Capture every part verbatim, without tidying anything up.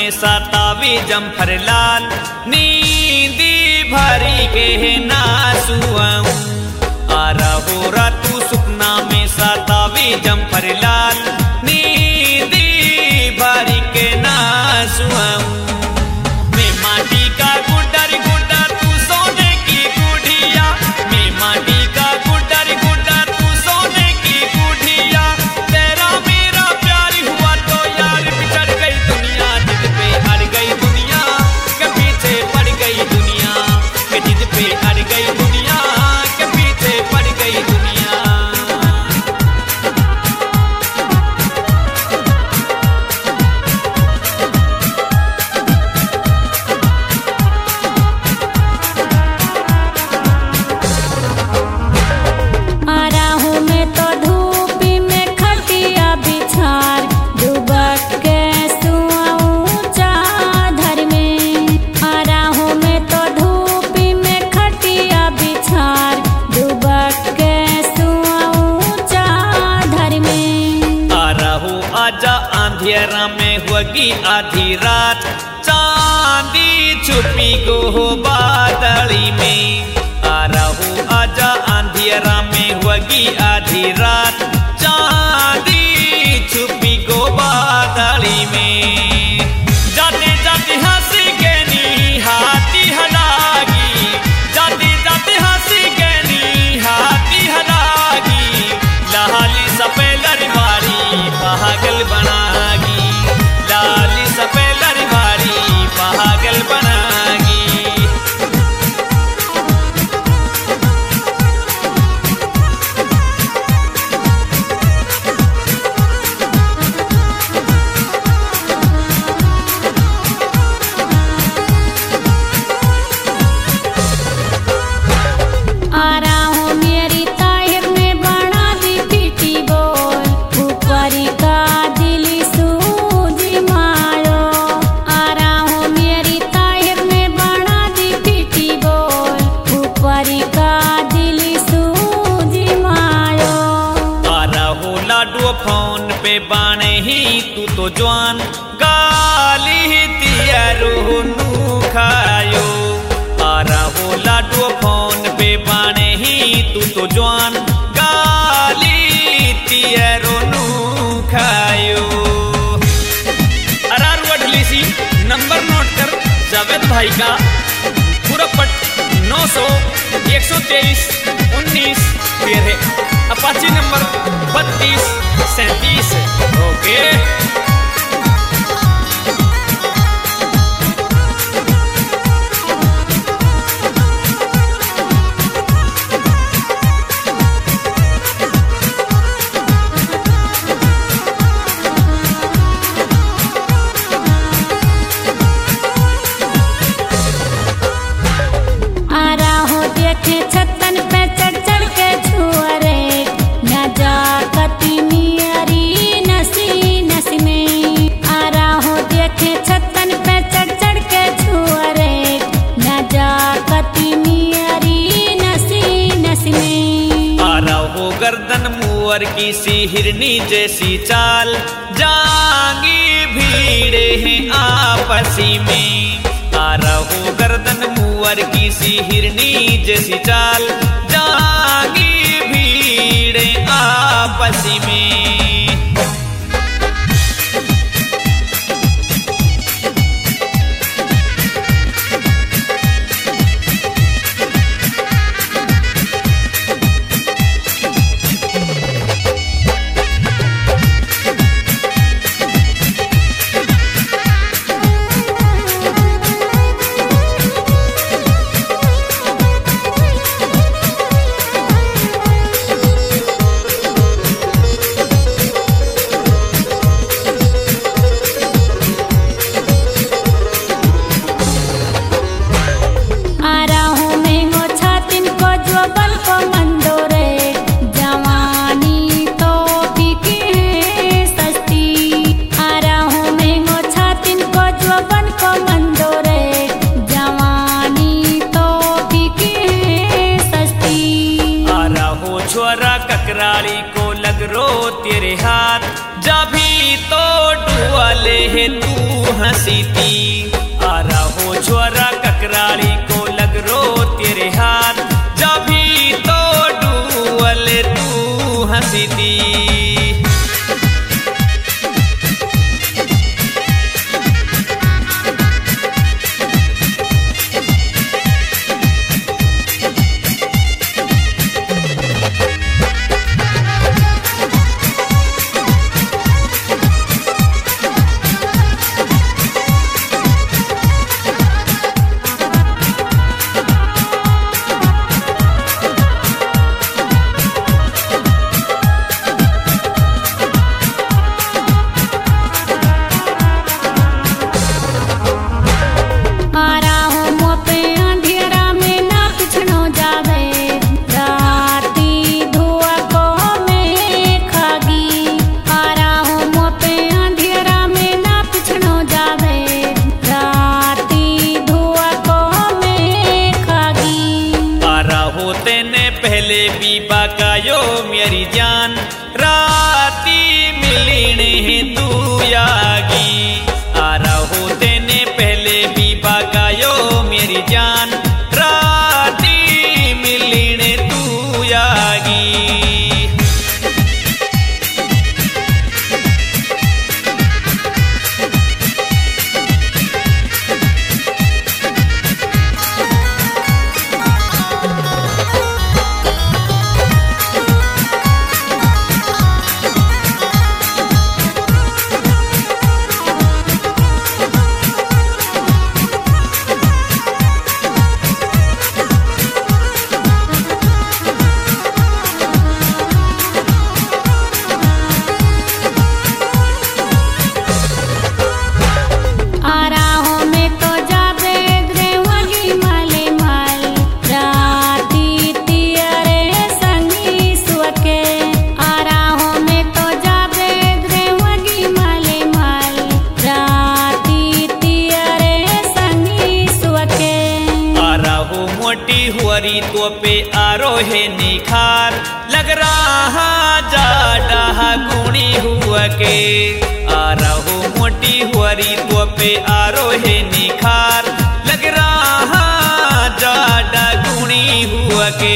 में सतावी जम्फर लाल नींदी भरी के ना सुआऊं आ रहो रातू सुपना में सतावी जम्फर लाल नींदी भरी के ना सुआऊं मैं माटी का गुड्डर गुड्डर तू सोने की गुड़िया मैं माटी का गुड्डर गुड्डर तू सोने की गुड़िया तेरा मेरा प्यार हुआ तो यार बिछड़ गई दुनिया जिद पे अड़ गई दुनिया के पीछे पड़ गई दुनिया के जिद पे अड़ गई दुनिया के पीछे पड़ गई दुनिया। आजा अंधेरा में होगी आधी रात चांदी छुपी गो बादली में आ रहो आजा अंधेरा में होगी आधी रात चांदी छुपी गो बादली में जाते जाते हंसी के नी हाथी हलागी जाते जाते हंसी के नी हाथी हलागी लाली सपेलर मारी पागल बनागी लाली सपेलर मारी पागल बनागी। फोन पे बाने ही तू तो जवान गाली तियारो नू खायो आ रहो लाडो फोन पे बाने ही तू तो जवान गाली तियारो नू खायो। अरार वडलीसी नंबर नोट कर जावेद भाई का पूरा पट नौ सौ एक सौ तेईस उन्नीस फिर है अपाची नंबर बत्तीस सैंतीस ओके। गर्दन मुअर की सी हिरनी जैसी चाल जांगी भीड़े हैं आपसी में आ रहो गर्दन मुअर की सी हिरनी जैसी चाल जांगी भीड़े आपसी में। ककराली को लग रो तेरे हाथ, जभी तो डुअले है तू हंसीती। आ रहो छोरा ककराली को लग रो तेरे हाथ, जभी तो डुअले तू हंसीती। पहले बीबा का यो मेरी जान, राती मिलने तू यागी। आ रहो तेने पहले बीबा का यो मेरी जान, राती मिलने तू यागी। मोटी हुआरी तो पे आरोहे निखार, लग रहा जाडा गुणी हुआ के। आ रहो मोटी हुआरी तो पे आरोहे निखार, लग रहा जाडा गुणी हुआ के।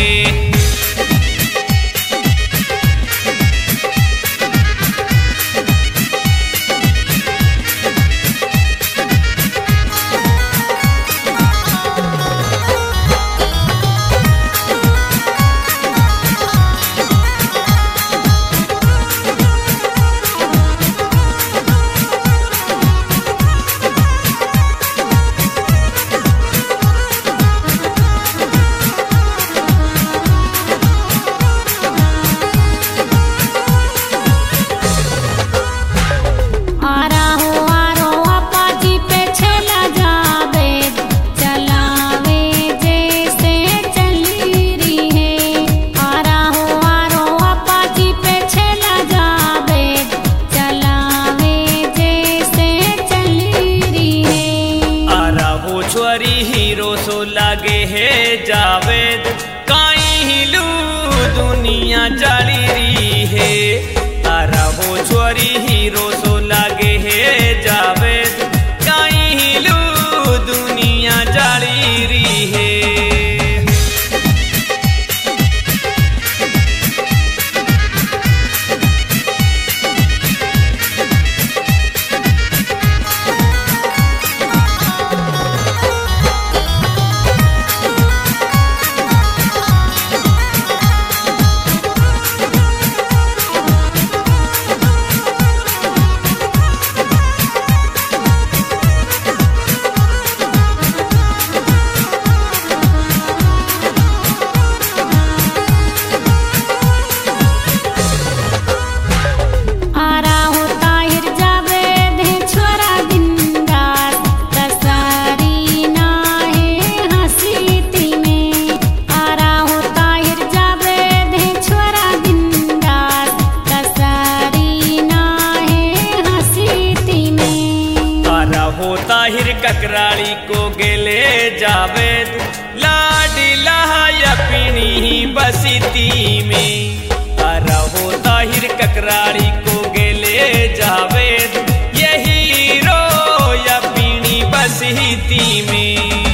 हीरो सो लागे है जावेद, काई हिलू दुनिया जाली री है। आ रहो छोरी हीरो सो लागे है जावेद, काई हिलू दुनिया जाली री है। ताहिर ककराड़ी को गेले जावेद लाडिला या पीणी बसती में रहो ताहिर ककराड़ी को गेले जावेद यही रो या पीणी बसती में।